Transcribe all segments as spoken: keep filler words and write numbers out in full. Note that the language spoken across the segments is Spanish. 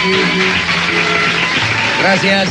Gracias.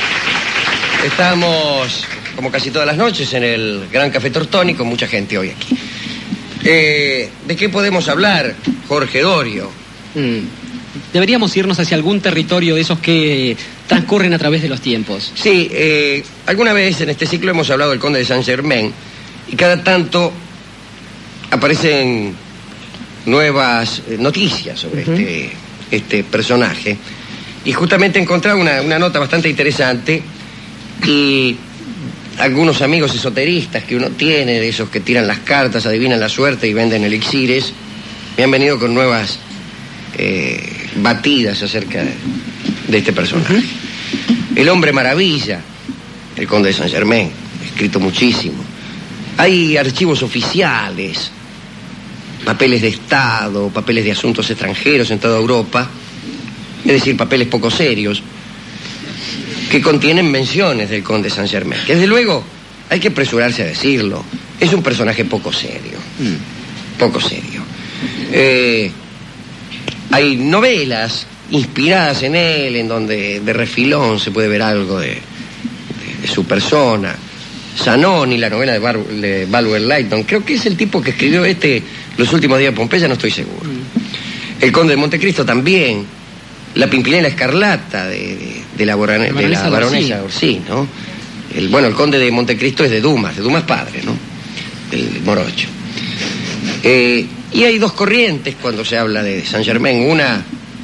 Estamos, como casi todas las noches, en el Gran Café Tortoni, con mucha gente hoy aquí. Eh, ¿De qué podemos hablar, Jorge Dorio? Mm. Deberíamos irnos hacia algún territorio de esos que transcurren a través de los tiempos. Sí, eh, alguna vez en este ciclo hemos hablado del Conde de Saint-Germain y cada tanto aparecen nuevas noticias sobre uh-huh. este, este personaje. Y justamente encontré una, una nota bastante interesante y algunos amigos esoteristas que uno tiene, de esos que tiran las cartas, adivinan la suerte y venden elixires, me han venido con nuevas eh, batidas acerca de, de este personaje. Uh-huh. El hombre maravilla, el Conde de Saint-Germain, escrito muchísimo. Hay archivos oficiales, papeles de Estado, papeles de asuntos extranjeros en toda Europa, es decir, papeles poco serios, que contienen menciones del Conde de Saint-Germain, que desde luego hay que apresurarse a decirlo, es un personaje poco serio, mm. poco serio. Eh, hay novelas inspiradas en él, en donde de refilón se puede ver algo de, de, de su persona. Zanoni, la novela de, Bar de Bulwer Lytton, creo que es el tipo que escribió este Los últimos días de Pompeya, no estoy seguro. Mm. El Conde de Montecristo también. La Pimpinela Escarlata de, de, de la, Borane, de la baronesa, baronesa Orsí, ¿no? El, bueno, el Conde de Montecristo es de Dumas, de Dumas padre, ¿no? Del Morocho. Eh, y hay dos corrientes cuando se habla de Saint-Germain. Una,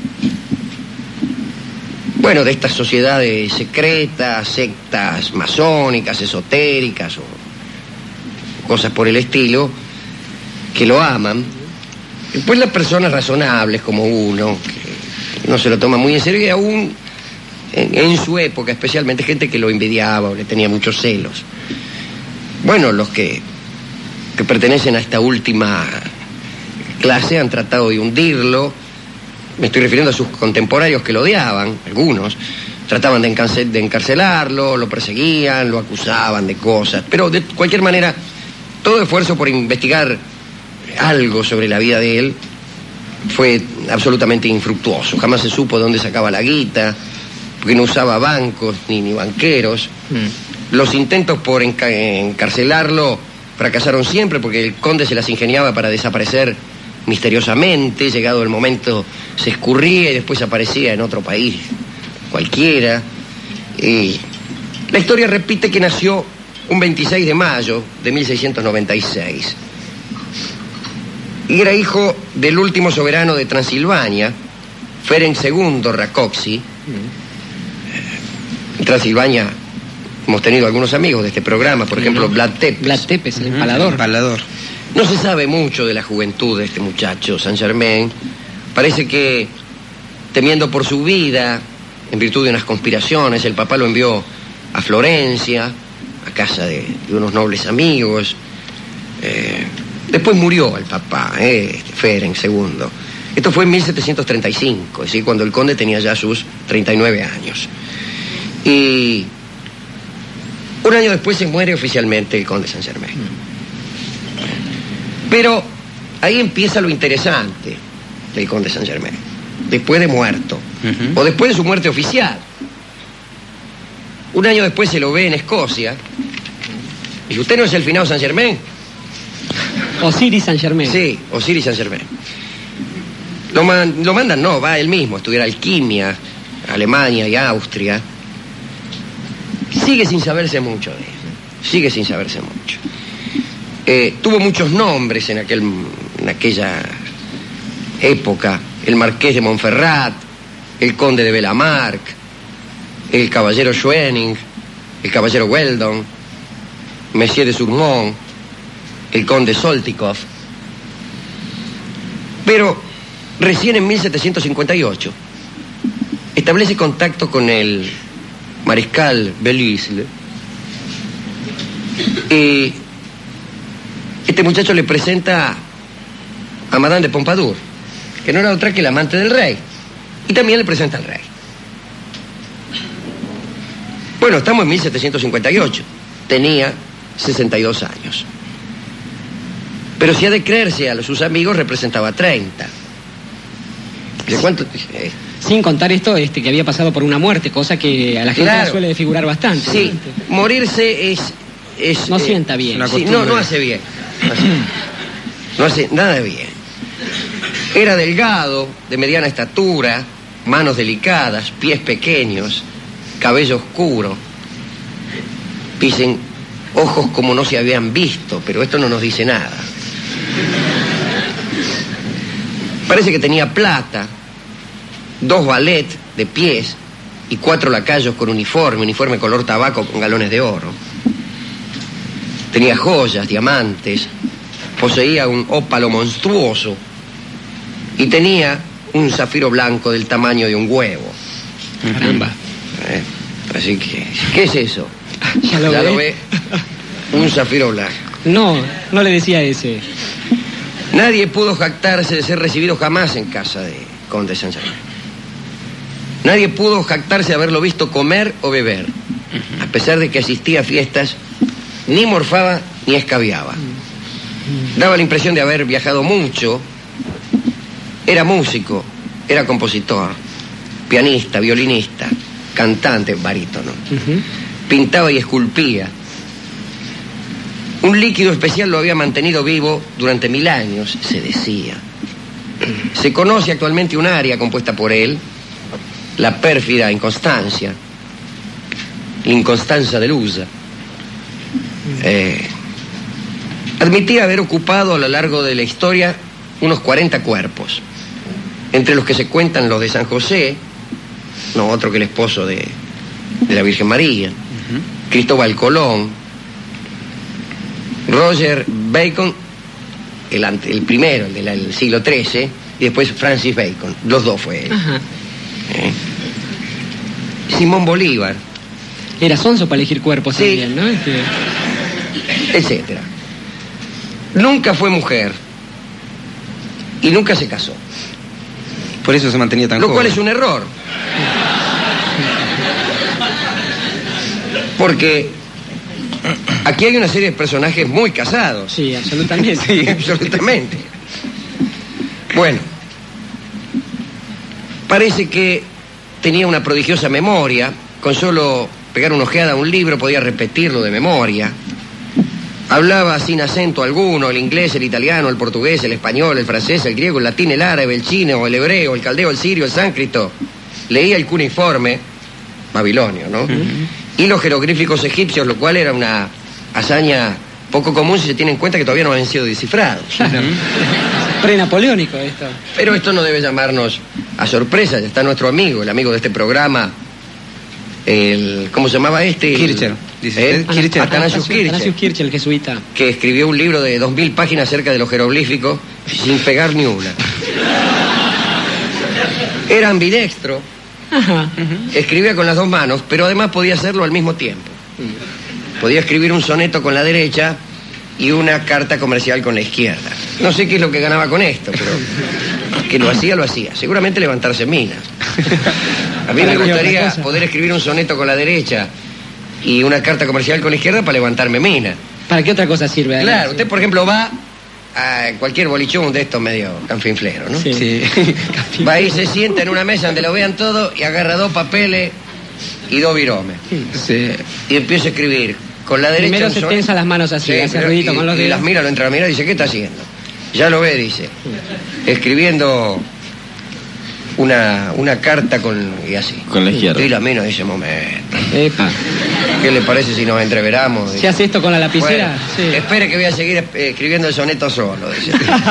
bueno, de estas sociedades secretas, sectas masónicas, esotéricas o cosas por el estilo, que lo aman. Después las personas razonables como uno, que no se lo toma muy en serio, y aún en, en su época especialmente gente que lo envidiaba o le tenía muchos celos. Bueno, los que, que pertenecen a esta última clase han tratado de hundirlo. Me estoy refiriendo a sus contemporáneos que lo odiaban, algunos trataban de, encarcel, de encarcelarlo, lo perseguían, lo acusaban de cosas, pero de cualquier manera todo esfuerzo por investigar algo sobre la vida de él fue absolutamente infructuoso. Jamás se supo de dónde sacaba la guita, porque no usaba bancos ni, ni banqueros. Mm. Los intentos por enca encarcelarlo fracasaron siempre, porque el conde se las ingeniaba para desaparecer misteriosamente. Llegado el momento se escurría y después aparecía en otro país cualquiera. Y la historia repite que nació un veintiséis de mayo de mil seiscientos noventa y seis. Y era hijo del último soberano de Transilvania, Ferenc segundo Rákóczi. En Transilvania hemos tenido algunos amigos de este programa, por ejemplo, Vlad Tepes. Vlad Tepes, el empalador. El empalador. No se sabe mucho de la juventud de este muchacho, Saint-Germain. Parece que, temiendo por su vida, en virtud de unas conspiraciones, el papá lo envió a Florencia, a casa de, de unos nobles amigos. Eh, después murió el papá, eh, Ferenc segundo. Esto fue en mil setecientos treinta y cinco, es decir, cuando el conde tenía ya sus treinta y nueve años. Y un año después se muere oficialmente el conde Saint-Germain. Pero ahí empieza lo interesante del conde Saint-Germain, después de muerto, uh-huh. o después de su muerte oficial. Un año después se lo ve en Escocia. ¿Y usted no es el finado Saint-Germain? Osiris Saint-Germain. Sí, Osiris Saint-Germain. Lo, man, lo mandan, no, va él mismo a estudiar alquimia, a Alemania y a Austria. Sigue sin saberse mucho de él, sigue sin saberse mucho. Eh, tuvo muchos nombres en, aquel, en aquella época. El marqués de Montferrat, el conde de Belamarck, el caballero Schwening, el caballero Weldon, Monsieur de Surmont, el conde Soltikoff. Pero recién en mil setecientos cincuenta y ocho establece contacto con el mariscal Belle-Isle. Y este muchacho le presenta a Madame de Pompadour, que no era otra que la amante del rey. Y también le presenta al rey. Bueno, estamos en mil setecientos cincuenta y ocho. Tenía sesenta y dos años. Pero si ha de creerse a sus amigos, representaba treinta. ¿De cuánto? Sin contar esto, este, que había pasado por una muerte, cosa que a la gente Claro. la suele desfigurar bastante. Sí, ¿no? morirse es... es No eh, sienta bien. una sí, no, costumbre. no hace bien. No hace, no hace nada bien. Era delgado, de mediana estatura, manos delicadas, pies pequeños, cabello oscuro. Dicen, ojos como no se habían visto, pero esto no nos dice nada. Parece que tenía plata, dos ballet de pies y cuatro lacayos con uniforme, uniforme color tabaco con galones de oro. Tenía joyas, diamantes, poseía un ópalo monstruoso y tenía un zafiro blanco del tamaño de un huevo. Caramba. ¿Eh? Así que, ¿qué es eso? Ya lo Ya ve. lo ve. Un zafiro blanco. No, no le decía ese. Nadie pudo jactarse de ser recibido jamás en casa de Conde Saint-Germain. Nadie pudo jactarse de haberlo visto comer o beber. A pesar de que asistía a fiestas, ni morfaba ni escabiaba. Daba la impresión de haber viajado mucho. Era músico, era compositor, pianista, violinista, cantante, barítono. Ujú. Pintaba y esculpía. Un líquido especial lo había mantenido vivo durante mil años, se decía. Se conoce actualmente un área compuesta por él, la pérfida inconstancia, l'inconstanza delusa. Eh, admitía haber ocupado a lo largo de la historia unos cuarenta cuerpos, entre los que se cuentan los de San José, no otro que el esposo de, de la Virgen María, uh-huh. Cristóbal Colón, Roger Bacon, el, ante, el primero, el del el siglo trece, y después Francis Bacon, los dos fue él. Ajá. Eh. Simón Bolívar, Era sonso para elegir cuerpos Sí. también, ¿no? Este, etcétera. Nunca fue mujer y nunca se casó, Por eso se mantenía tan lo joven. cual es un error. Porque aquí hay una serie de personajes muy casados. sí, absolutamente. Sí, absolutamente. Bueno, parece que tenía una prodigiosa memoria. Con solo pegar una ojeada a un libro podía repetirlo de memoria. Hablaba sin acento alguno el inglés, el italiano, el portugués, el español, el francés, el griego, el latín, el árabe, el chino, el hebreo, el caldeo, el sirio, el sánscrito. Leía el cuneiforme, babilonio, ¿no? Uh-huh. Y los jeroglíficos egipcios, lo cual era una hazaña poco común si se tiene en cuenta que todavía no habían sido descifrados. Claro. Pre-napoleónico esto. Pero esto no debe llamarnos a sorpresa. Ya está nuestro amigo, el amigo de este programa, el ¿cómo se llamaba este? Kircher. Dice ¿Eh? usted, Kircher. Atanasius Kircher. Atanasius Kircher, el jesuita. Que escribió un libro de dos mil páginas acerca de los jeroglíficos sin pegar ni una. Era ambidextro. Ajá. Escribía con las dos manos, pero además podía hacerlo al mismo tiempo. Podía escribir un soneto con la derecha y una carta comercial con la izquierda. No sé qué es lo que ganaba con esto, pero que lo hacía, lo hacía. Seguramente levantarse minas. A mí me gustaría poder escribir un soneto con la derecha y una carta comercial con la izquierda para levantarme mina. ¿Para qué otra cosa sirve? Claro, usted por ejemplo va a cualquier bolichón de estos medio canfinflero, ¿no? Sí. Sí. Va y se sienta en una mesa donde lo vean todo y agarra dos papeles y dos viromes. Sí. Y empieza a escribir. Con la derecha Primero un se soneto. tensa las manos así, Sí, hace pero- ruidito y, con los y dedos. las mira, lo entra a mirar y dice, ¿qué está haciendo? Ya lo ve, dice. Escribiendo una, una carta con... y así. Con la izquierda. Y la mina dice, momento. Epa. ¿Qué le parece si nos entreveramos? ¿Se hace esto con la lapicera? Bueno, Sí. espere que voy a seguir eh, escribiendo el soneto solo, dice.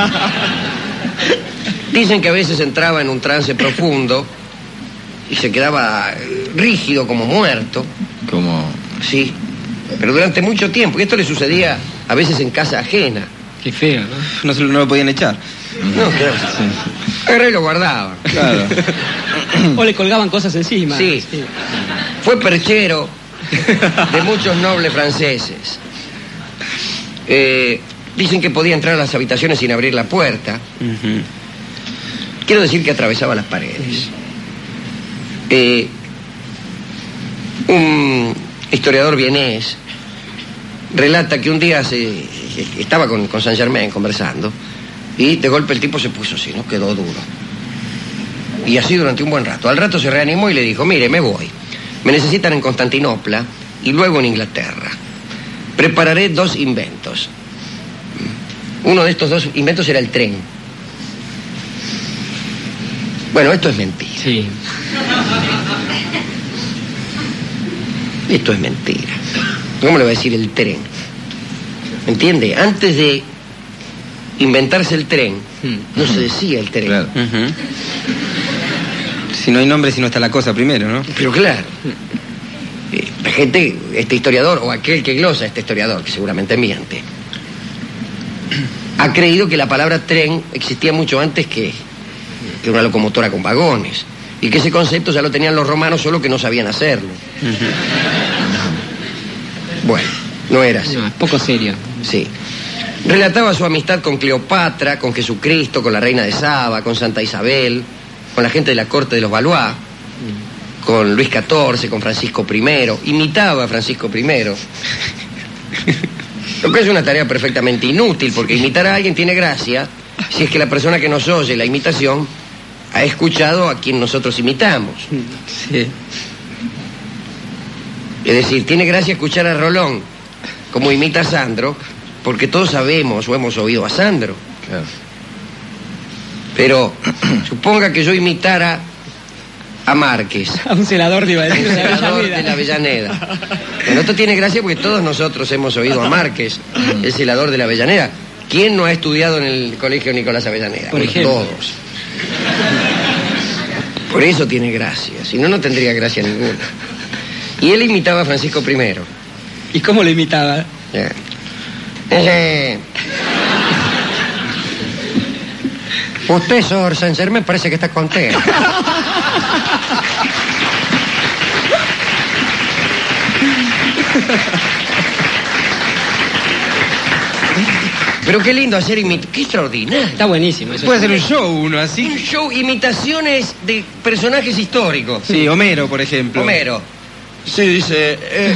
Dicen que a veces entraba en un trance profundo y se quedaba eh, rígido como muerto. Como... Sí, pero durante mucho tiempo. Y esto le sucedía a veces en casa ajena. Qué feo, ¿no? No, se lo- no lo podían echar. No, claro. Agarré y lo guardaba. Claro. O le colgaban cosas encima. Sí. Fue perchero de muchos nobles franceses. Eh, dicen que podía entrar a las habitaciones sin abrir la puerta. Ujú. Quiero decir que atravesaba las paredes. Eh, un historiador vienés relata que un día se, estaba con, con Saint-Germain conversando y de golpe el tipo se puso así, ¿no? Quedó duro. Y así durante un buen rato. Al rato se reanimó y le dijo, mire, me voy. Me necesitan en Constantinopla y luego en Inglaterra. Prepararé dos inventos. Uno de estos dos inventos era el tren. Bueno, esto es mentira. Sí. Esto es mentira. ¿Cómo le va a decir el tren? ¿Me entiende? Antes de inventarse el tren, no se decía el tren. Claro. Uh-huh. Si no hay nombre, si no está la cosa primero, ¿no? Pero claro, eh, la gente, este historiador, o aquel que glosa a este historiador, que seguramente miente, ha creído que la palabra tren existía mucho antes que, que una locomotora con vagones, y que ese concepto ya lo tenían los romanos, solo que no sabían hacerlo. Uh-huh. Bueno, no era así. No, es poco serio. Sí. Relataba su amistad con Cleopatra, con Jesucristo, con la reina de Saba, con Santa Isabel, con la gente de la corte de los Valois, con Luis catorce, con Francisco primero. Imitaba a Francisco primero. Lo que es una tarea perfectamente inútil, porque imitar a alguien tiene gracia si es que la persona que nos oye la imitación ha escuchado a quien nosotros imitamos. Sí. Es decir, tiene gracia escuchar a Rolón como imita a Sandro, porque todos sabemos o hemos oído a Sandro. Claro. Pero suponga que yo imitara a Márquez. A un celador, te iba a decir, Un de la celador Avellaneda. de la Avellaneda. Bueno, esto tiene gracia porque todos nosotros hemos oído a Márquez, el celador de la Avellaneda. ¿Quién no ha estudiado en el colegio Nicolás Avellaneda? Por Bueno, ejemplo. todos. Por eso tiene gracia, si no, no tendría gracia ninguna. Y él imitaba a Francisco primero. ¿Y cómo lo imitaba? Yeah. Eh, usted, señor Saint Germain, parece que está contento. Pero qué lindo hacer imitaciones, qué extraordinario. Está buenísimo. Eso Puede es- ser un show uno Un así. show, imitaciones de personajes históricos. Sí, Homero, por ejemplo. Homero. Sí, dice... eh,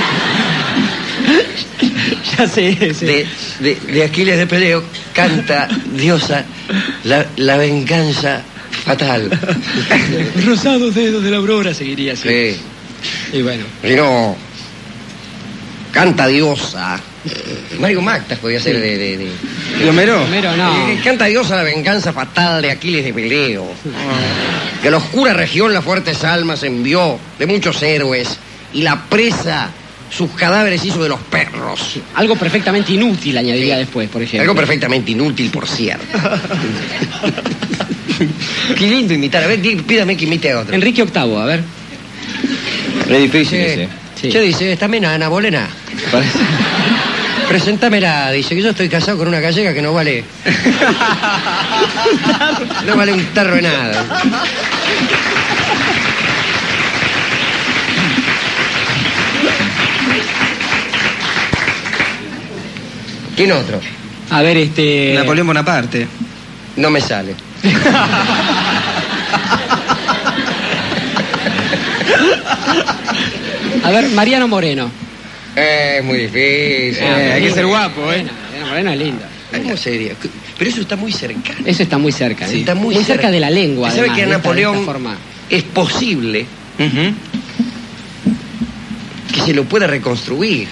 Ya sé, sí. de, de, de Aquiles de Peleo canta diosa la, la venganza fatal. Rosados dedos de la aurora seguiría así. Sí. Y bueno. Y no, canta diosa. Mario Mactas podía ser de... de, de- ¿Y Homero? Homero, no. Eh, canta diosa la venganza fatal de Aquiles de Peleo. Que a la oscura región las fuertes almas envió de muchos héroes y la presa sus cadáveres hizo de los perros. Algo perfectamente inútil añadiría Sí. después, por ejemplo. Algo perfectamente inútil, por cierto. Qué lindo imitar. A ver, di- pídame que imite a otro. Enrique octavo, a ver. Es difícil Sí. ese. Sí. ¿Qué dice? ¿Esta mina, Ana Bolena? Parece- Preséntamela. Dice que yo estoy casado con una gallega que no vale... No vale un tarro de nada. ¿Quién otro? A ver, este... Napoleón Bonaparte. No me sale. A ver, Mariano Moreno. Eh, es muy difícil. Eh, hay que ser guapo, ¿eh? Buena, Mariano Moreno es linda. ¿Cómo sería? Pero eso está muy cercano. Eso está muy cerca. Sí, ¿eh? está muy, cerca de la lengua. ¿Sabe además, que a de esta- de Napoleón esta forma? es posible Ujú. que se lo pueda reconstruir?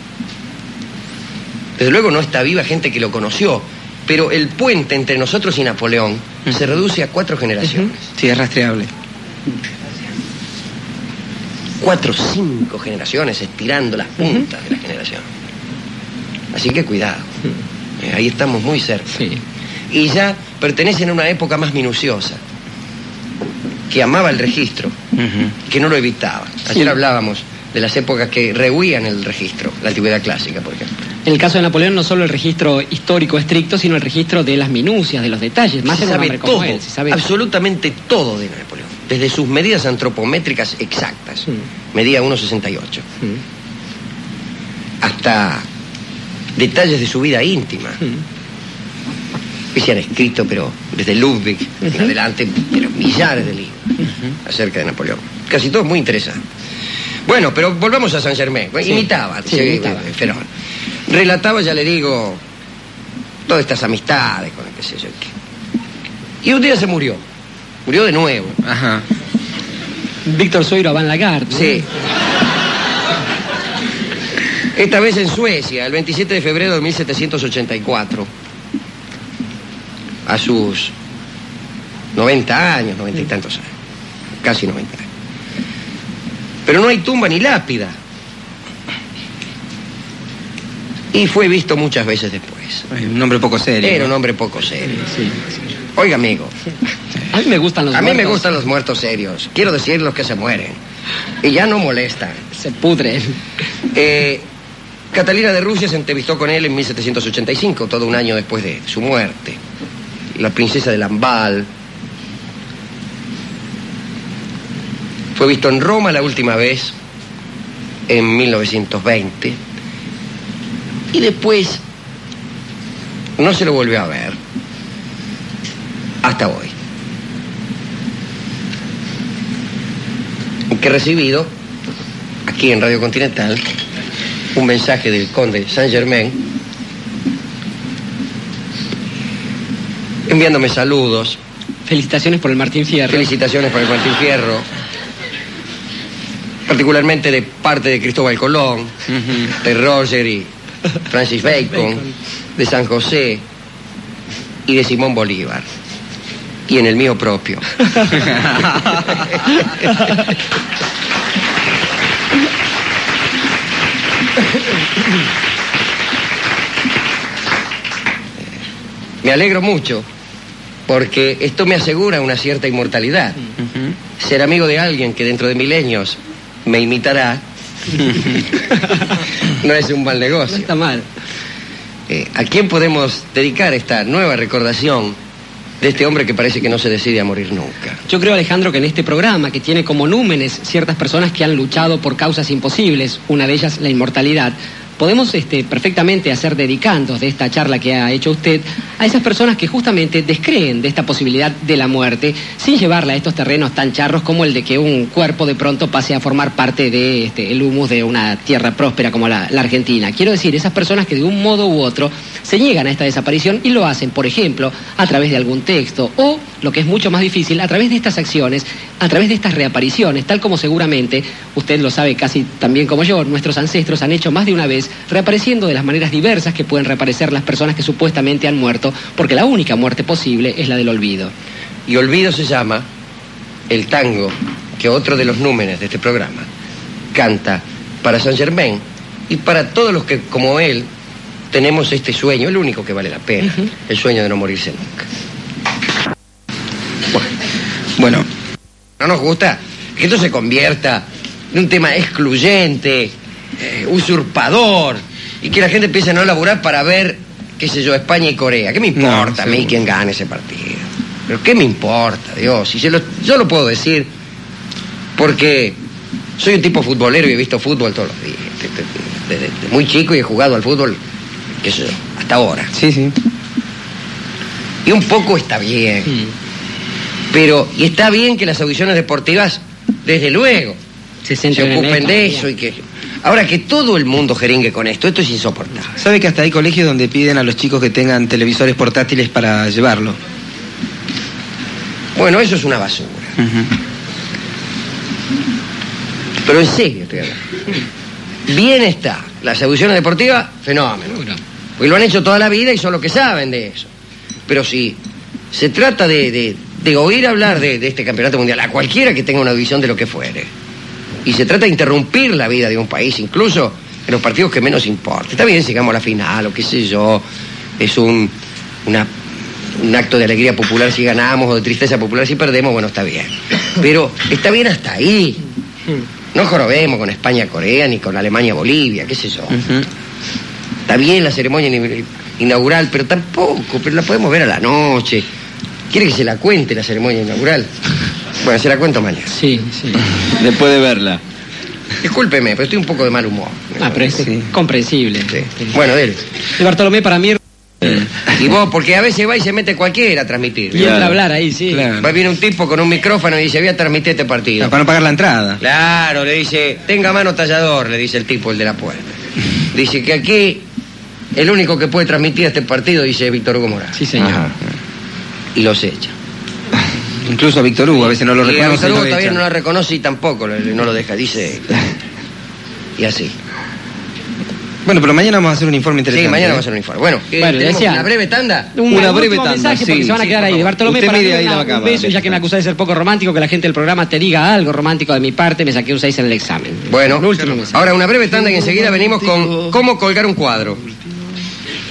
Desde luego no está viva gente que lo conoció, pero el puente entre nosotros y Napoleón Ujú. se reduce a cuatro generaciones. Sí, es rastreable. Cuatro, cinco generaciones estirando las puntas de la generación. Así que cuidado. Eh, ahí estamos muy cerca. Sí. Y ya pertenecen a una época más minuciosa, que amaba el registro, Ujú. que no lo evitaba. Ayer Sí. hablábamos de las épocas que rehuían el registro, la antigüedad clásica, por ejemplo. En el caso de Napoleón, no solo el registro histórico estricto, sino el registro de las minucias, de los detalles. Más Se en un sabe hombre como todo, él, se sabe... absolutamente todo de Napoleón, desde sus medidas antropométricas exactas, Mm. medía uno sesenta y ocho, Mm, hasta detalles de su vida íntima, mm. que se han escrito, pero desde Ludwig en Ujú. adelante, pero millares de libros acerca de Napoleón. Casi todo muy interesante. Bueno, pero volvamos a Saint Germain. Sí. Imitaba, Sí, sí, imitaba. eh, feroz. Relataba, ya le digo, todas estas amistades con el que sé yo qué. Y un día se murió. Murió de nuevo. Ajá. Víctor Sueiro Van Lagarde, ¿no? Sí. Esta vez en Suecia, el veintisiete de febrero de mil setecientos ochenta y cuatro. A sus noventa años, noventa y tantos años. Casi noventa años. Pero no hay tumba ni lápida. Y fue visto muchas veces después. Un hombre poco serio. Era ¿no? un hombre poco serio. Sí, sí. Oiga, amigo. A mí me gustan los A mí muertos. me gustan los muertos serios. Quiero decir los que se mueren. Y ya no molestan. Se pudren. Eh, Catalina de Rusia se entrevistó con él en mil setecientos ochenta y cinco, todo un año después de su muerte. La princesa de Lamballe. Fue visto en Roma la última vez, en mil novecientos veinte. Y después no se lo volvió a ver. Hasta hoy. Que he recibido, aquí en Radio Continental, un mensaje del conde Saint-Germain, enviándome saludos, Felicitaciones por el Martín Fierro. felicitaciones por el Martín Fierro, particularmente de parte de Cristóbal Colón, Ujú. de Roger y Francis Bacon, Bacon. de San José y de Simón Bolívar. Y en el mío propio. Me alegro mucho porque esto me asegura una cierta inmortalidad. Ujú. Ser amigo de alguien que dentro de milenios me imitará no es un mal No negocio. está mal. Eh, ¿A quién podemos dedicar esta nueva recordación de este hombre que parece que no se decide a morir nunca? Yo creo, Alejandro, que en este programa, que tiene como númenes ciertas personas que han luchado por causas imposibles, una de ellas la inmortalidad, podemos este, perfectamente hacer dedicandos de esta charla que ha hecho usted a esas personas que justamente descreen de esta posibilidad de la muerte sin llevarla a estos terrenos tan charros como el de que un cuerpo de pronto pase a formar parte de este, el humus de una tierra próspera como la, la Argentina. Quiero decir, esas personas que de un modo u otro se niegan a esta desaparición y lo hacen, por ejemplo, a través de algún texto o, lo que es mucho más difícil, a través de estas acciones, a través de estas reapariciones, tal como seguramente, usted lo sabe casi tan bien como yo, nuestros ancestros han hecho más de una vez, reapareciendo de las maneras diversas que pueden reaparecer las personas que supuestamente han muerto, porque la única muerte posible es la del olvido. Y olvido se llama el tango que otro de los númenes de este programa canta para Saint-Germain y para todos los que, como él, tenemos este sueño, el único que vale la pena, Uh-huh. el sueño de no morirse nunca. Bueno, No nos gusta que esto se convierta en un tema excluyente, eh, usurpador, y que la gente empiece a no laburar para ver, qué sé yo, España y Corea. ¿Qué me importa No, a mí sí. quién gane ese partido? Pero ¿qué me importa, Dios? Si se lo- yo lo puedo decir porque soy un tipo futbolero y he visto fútbol todos los días. Desde, desde muy chico y he jugado al fútbol, qué sé yo, hasta ahora. sí, sí. Y un poco está bien. Pero, y está bien que las audiciones deportivas, desde luego, Se, se centran en ocupen esta de área. eso y que... Ahora, que todo el mundo jeringue con esto, esto es insoportable. ¿Sabe que hasta hay colegios donde piden a los chicos que tengan televisores portátiles para llevarlo? Bueno, eso es una basura. Ujú. Pero en serio estoy hablando. Bien está. Las audiciones deportivas, fenómeno. Seguro. Porque lo han hecho toda la vida y son los que saben de eso. Pero si se trata de, de, de oír hablar de, de este campeonato mundial a cualquiera que tenga una visión de lo que fuere, y se trata de interrumpir la vida de un país, incluso en los partidos que menos importa. Está bien, llegamos a la final o qué sé yo, es un, una, un acto de alegría popular si ganamos o de tristeza popular si perdemos, bueno, está bien. Pero está bien hasta ahí. No jorobemos con España-Corea ni con Alemania-Bolivia, qué sé yo. Ujú. Está bien la ceremonia in- inaugural, pero tampoco, pero la podemos ver a la noche. ¿Quiere que se la cuente la ceremonia inaugural? Bueno, se la cuento mañana. Sí, sí. Después de verla. Discúlpeme, pero estoy un poco de mal humor. Ah, pero es Sí. comprensible. Sí. Bueno, dele. Y Bartolomé, para mí, Y vos, porque a veces va y se mete cualquiera a transmitir. y entra Claro. a hablar ahí, sí. Claro. Va, viene un tipo con un micrófono y dice, voy a transmitir este partido. Para no pagar la entrada. Claro, le dice, tenga mano tallador, le dice el tipo, el de la puerta. Dice que aquí el único que puede transmitir este partido, dice Víctor Hugo Morales. Sí, señor. Ajá. Y los echa. Incluso a Víctor Hugo, a veces no lo y reconoce. a Víctor Hugo lo todavía echan. no la reconoce y tampoco lo- no lo deja, dice. Y así. Bueno, pero mañana vamos a hacer un informe interesante. Sí, mañana ¿eh? vamos a hacer un informe. Bueno, eh, Bueno, tenemos decía- una breve tanda. Un, Una un breve último tanda, mensaje porque sí, se van a sí, quedar por ahí. favor. Bartolomé, Usted para mire mí ahí una- la un cámara, beso, ya perfecto. que me acusás de ser poco romántico, que la gente del programa te diga algo romántico de mi parte, me saqué un seis en el examen. Bueno, Un último mensaje. ahora una breve tanda y enseguida venimos con cómo colgar un cuadro.